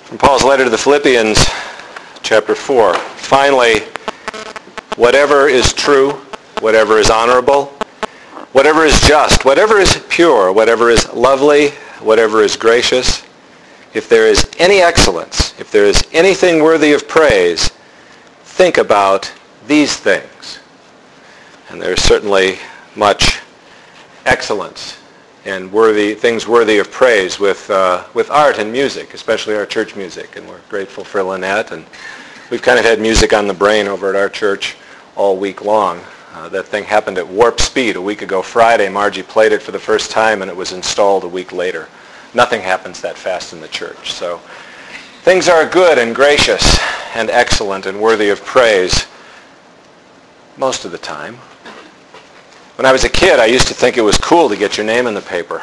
From Paul's letter to the Philippians, chapter 4. Finally, whatever is true, whatever is honorable, whatever is just, whatever is pure, whatever is lovely, whatever is gracious, if there is any excellence, if there is anything worthy of praise, think about these things. And there's certainly much excellence and things worthy of praise with art and music, especially our church music. And we're grateful for Lynette. And we've kind of had music on the brain over at our church all week long. That thing happened at warp speed a week ago Friday. Margie played it for the first time, and it was installed a week later. Nothing happens that fast in the church. So things are good and gracious and excellent and worthy of praise most of the time. When I was a kid, I used to think it was cool to get your name in the paper.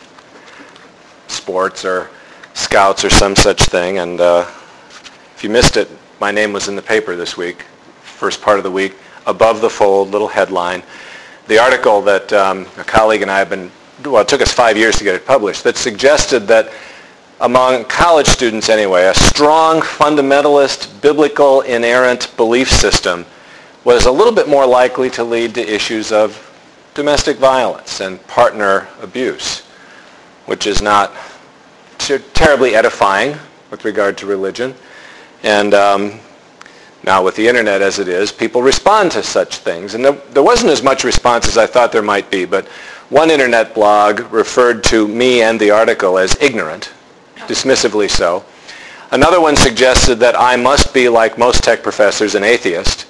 Sports or scouts or some such thing. And if you missed it, my name was in the paper this week, first part of the week, above the fold, little headline. The article that a colleague and I have been, it took us 5 years to get it published, that suggested that among college students anyway, a strong fundamentalist, biblical, inerrant belief system was a little bit more likely to lead to issues of domestic violence and partner abuse, which is not terribly edifying with regard to religion. And now with the internet as it is, people respond to such things. And there wasn't as much response as I thought there might be, but one internet blog referred to me and the article as ignorant, dismissively so. Another one suggested that I must be, like most tech professors, an atheist.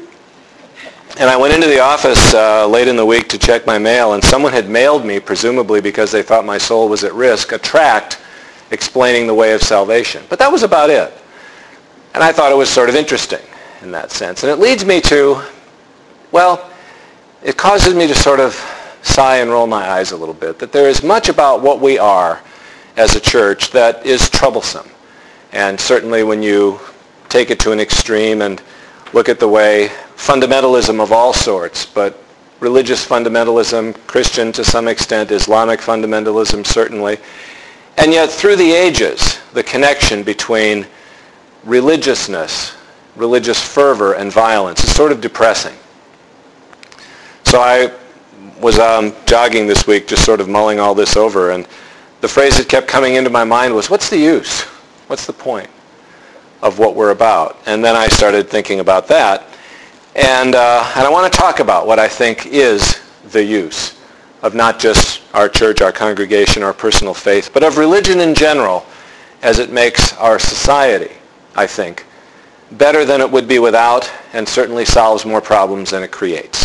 And I went into the office late in the week to check my mail, and someone had mailed me, presumably because they thought my soul was at risk, a tract explaining the way of salvation. But that was about it. And I thought it was sort of interesting in that sense. And it leads me to, well, it causes me to sort of sigh and roll my eyes a little bit, that there is much about what we are as a church that is troublesome. And certainly when you take it to an extreme and look at the way fundamentalism of all sorts, but religious fundamentalism, Christian to some extent, Islamic fundamentalism certainly, and yet through the ages, the connection between religiousness, religious fervor, and violence is sort of depressing. So I was jogging this week, just sort of mulling all this over, and the phrase that kept coming into my mind was, what's the use? What's the point of what we're about? And then I started thinking about that. And I want to talk about what I think is the use of not just our church, our congregation, our personal faith, but of religion in general as it makes our society, I think, better than it would be without, and certainly solves more problems than it creates.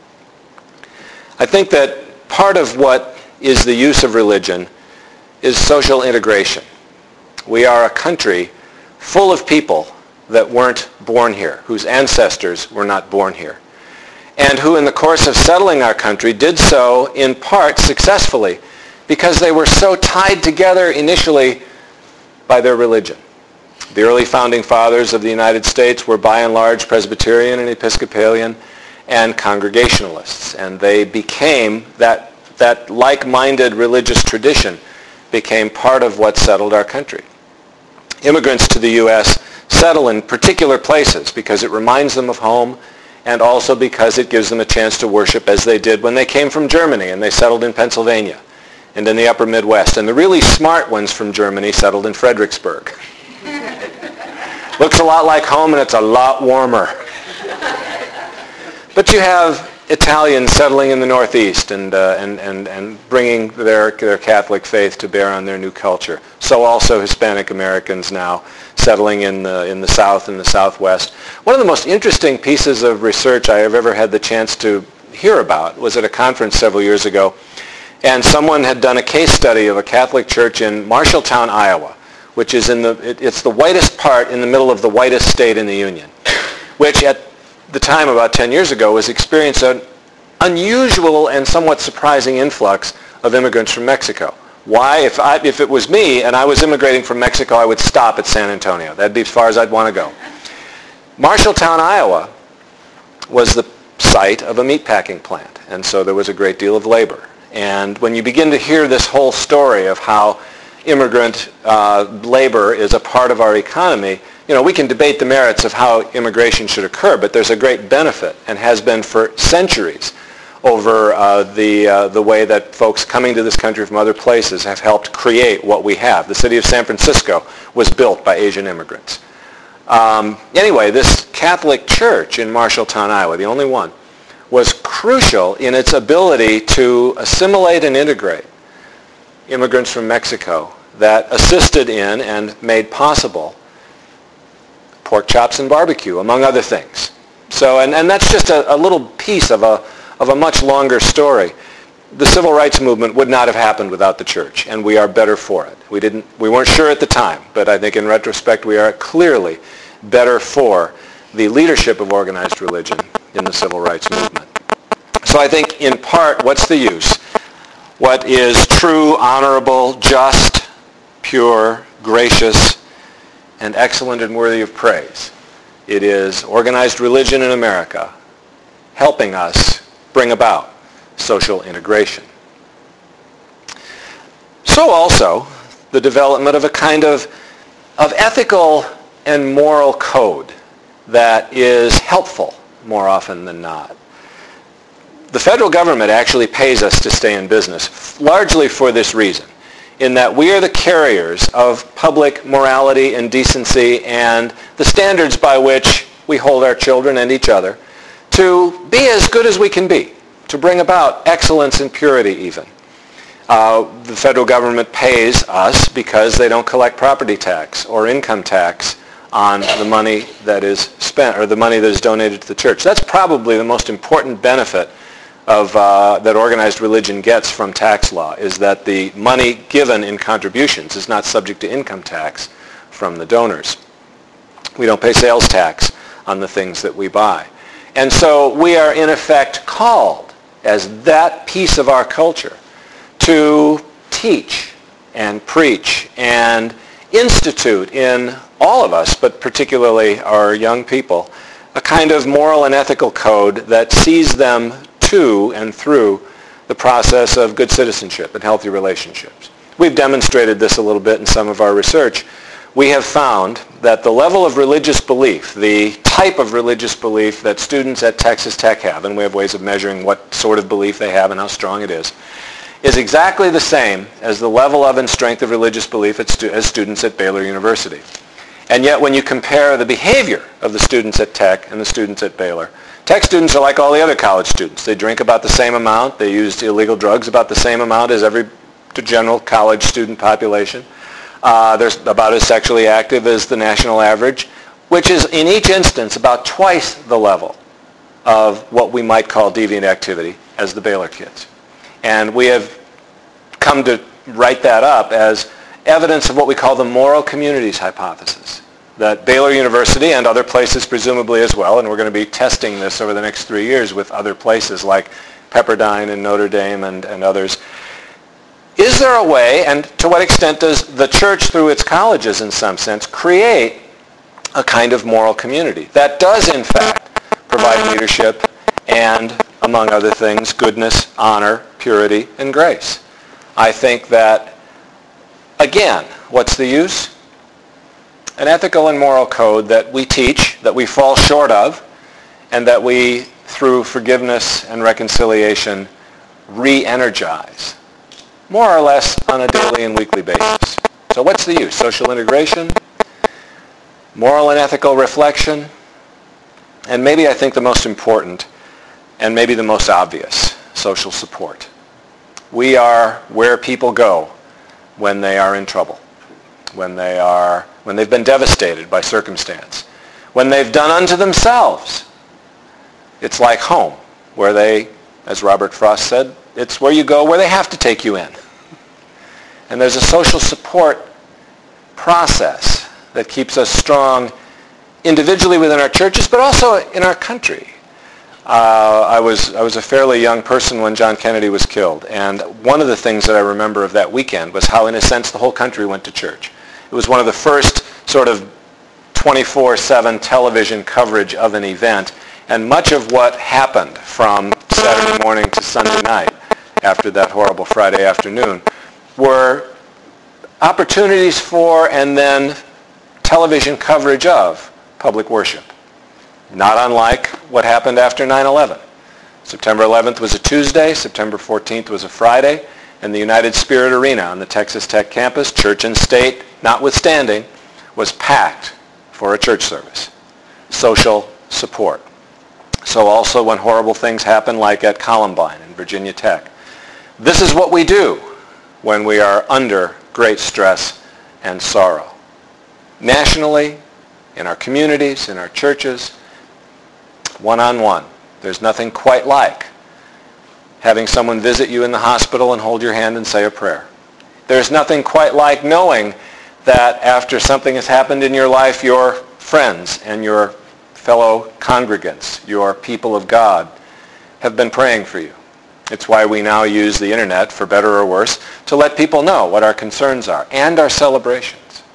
I think that part of what is the use of religion is social integration. We are a country full of people that weren't born here, whose ancestors were not born here, and who in the course of settling our country did so in part successfully because they were so tied together initially by their religion. The early founding fathers of the United States were by and large Presbyterian and Episcopalian and Congregationalists, and they became, that like-minded religious tradition became part of what settled our country. Immigrants to the U.S. settle in particular places because it reminds them of home, and also because it gives them a chance to worship as they did when they came from Germany and they settled in Pennsylvania and in the upper Midwest. And the really smart ones from Germany settled in Fredericksburg. Looks a lot like home, and it's a lot warmer. But you have Italians settling in the Northeast and bringing their Catholic faith to bear on their new culture. So also Hispanic Americans now settling in the South and the Southwest. One of the most interesting pieces of research I have ever had the chance to hear about was at a conference several years ago, and someone had done a case study of a Catholic church in Marshalltown, Iowa, which is it's the whitest part in the middle of the whitest state in the Union, which at the time about 10 years ago was experienced an unusual and somewhat surprising influx of immigrants from Mexico. Why? If it was me and I was immigrating from Mexico, I would stop at San Antonio. That'd be as far as I'd want to go. Marshalltown, Iowa was the site of a meatpacking plant, and so there was a great deal of labor. And when you begin to hear this whole story of how immigrant labor is a part of our economy, we can debate the merits of how immigration should occur, but there's a great benefit and has been for centuries over the way that folks coming to this country from other places have helped create what we have. The city of San Francisco was built by Asian immigrants. Anyway, this Catholic church in Marshalltown, Iowa, the only one, was crucial in its ability to assimilate and integrate immigrants from Mexico that assisted in and made possible pork chops and barbecue, among other things. So, and that's just a little piece of a much longer story. The civil rights movement would not have happened without the church, and we are better for it. We weren't sure at the time, but I think in retrospect we are clearly better for the leadership of organized religion in the civil rights movement. So I think in part, what's the use? What is true, honorable, just, pure, gracious, and excellent and worthy of praise? It is organized religion in America helping us bring about social integration. So also, the development of a kind of ethical and moral code that is helpful more often than not. The federal government actually pays us to stay in business, largely for this reason, in that we are the carriers of public morality and decency and the standards by which we hold our children and each other to be as good as we can be, to bring about excellence and purity even. The federal government pays us because they don't collect property tax or income tax on the money that is spent or the money that is donated to the church. That's probably the most important benefit of that organized religion gets from tax law, is that the money given in contributions is not subject to income tax from the donors. We don't pay sales tax on the things that we buy. And so we are in effect called as that piece of our culture to teach and preach and institute in all of us, but particularly our young people, a kind of moral and ethical code that sees them to and through the process of good citizenship and healthy relationships. We've demonstrated this a little bit in some of our research. We have found that the level of religious belief, the type of religious belief that students at Texas Tech have, and we have ways of measuring what sort of belief they have and how strong it is exactly the same as the level of and strength of religious belief as students at Baylor University. And yet when you compare the behavior of the students at Tech and the students at Baylor, Tech students are like all the other college students. They drink about the same amount. They use illegal drugs about the same amount as every general college student population. They're about as sexually active as the national average, which is in each instance about twice the level of what we might call deviant activity as the Baylor kids. And we have come to write that up as evidence of what we call the moral communities hypothesis, that Baylor University and other places presumably as well, and we're going to be testing this over the next 3 years with other places like Pepperdine and Notre Dame and others. Is there a way, and to what extent does the church through its colleges in some sense create a kind of moral community that does in fact provide leadership and, among other things, goodness, honor, purity, and grace? I think that, again, what's the use? An ethical and moral code that we teach, that we fall short of, and that we, through forgiveness and reconciliation, re-energize, more or less on a daily and weekly basis. So what's the use? Social integration, moral and ethical reflection, and maybe I think the most important and maybe the most obvious, social support. We are where people go when they are in trouble, when they've been devastated by circumstance, when they've done unto themselves. It's like home, where they, as Robert Frost said, it's where you go where they have to take you in. And there's a social support process that keeps us strong individually within our churches, but also in our country. I was a fairly young person when John Kennedy was killed, and one of the things that I remember of that weekend was how, in a sense, the whole country went to church. It was one of the first sort of 24/7 television coverage of an event, and much of what happened from Saturday morning to Sunday night after that horrible Friday afternoon were opportunities for and then television coverage of public worship. Not unlike what happened after 9/11. September 11th was a Tuesday, September 14th was a Friday, and the United Spirit Arena on the Texas Tech campus, church and state notwithstanding, was packed for a church service. Social support. So also when horrible things happen like at Columbine and Virginia Tech. This is what we do when we are under great stress and sorrow. Nationally, in our communities, in our churches, one-on-one. There's nothing quite like having someone visit you in the hospital and hold your hand and say a prayer. There's nothing quite like knowing that after something has happened in your life, your friends and your fellow congregants, your people of God, have been praying for you. It's why we now use the internet, for better or worse, to let people know what our concerns are and our celebrations.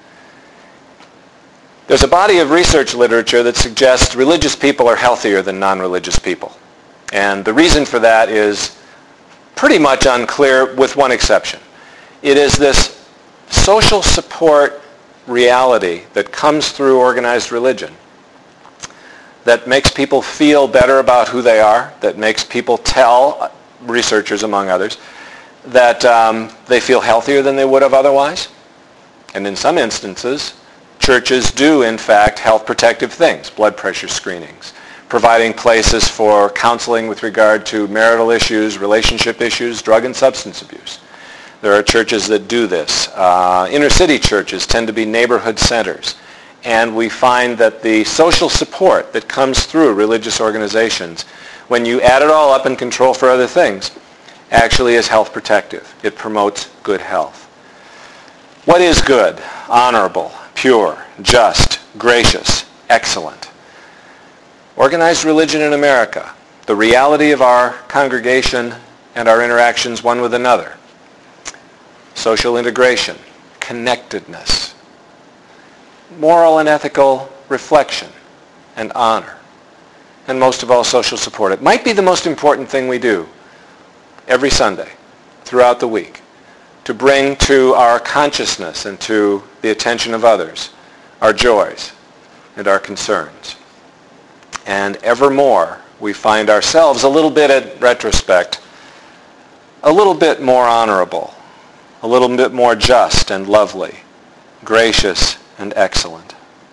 There's a body of research literature that suggests religious people are healthier than non-religious people. And the reason for that is pretty much unclear with one exception. It is this social support reality that comes through organized religion that makes people feel better about who they are, that makes people tell, researchers among others, that they feel healthier than they would have otherwise. And in some instances, churches do, in fact, health protective things, blood pressure screenings, providing places for counseling with regard to marital issues, relationship issues, drug and substance abuse. There are churches that do this. Inner city churches tend to be neighborhood centers. And we find that the social support that comes through religious organizations, when you add it all up and control for other things, actually is health protective. It promotes good health. What is good, honorable, pure, just, gracious, excellent? Organized religion in America, the reality of our congregation and our interactions one with another. Social integration, connectedness, moral and ethical reflection and honor, and most of all, social support. It might be the most important thing we do every Sunday throughout the week, to bring to our consciousness and to the attention of others our joys and our concerns. And evermore, we find ourselves a little bit, in retrospect, a little bit more honorable, a little bit more just and lovely, gracious and excellent.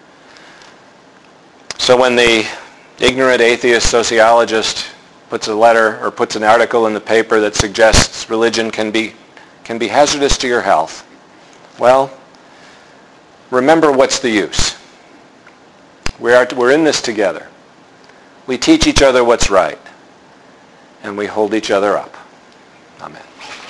So when the ignorant atheist sociologist puts a letter or puts an article in the paper that suggests religion can be hazardous to your health, well, remember, what's the use? We're in this together. We teach each other what's right, and we hold each other up. Amen.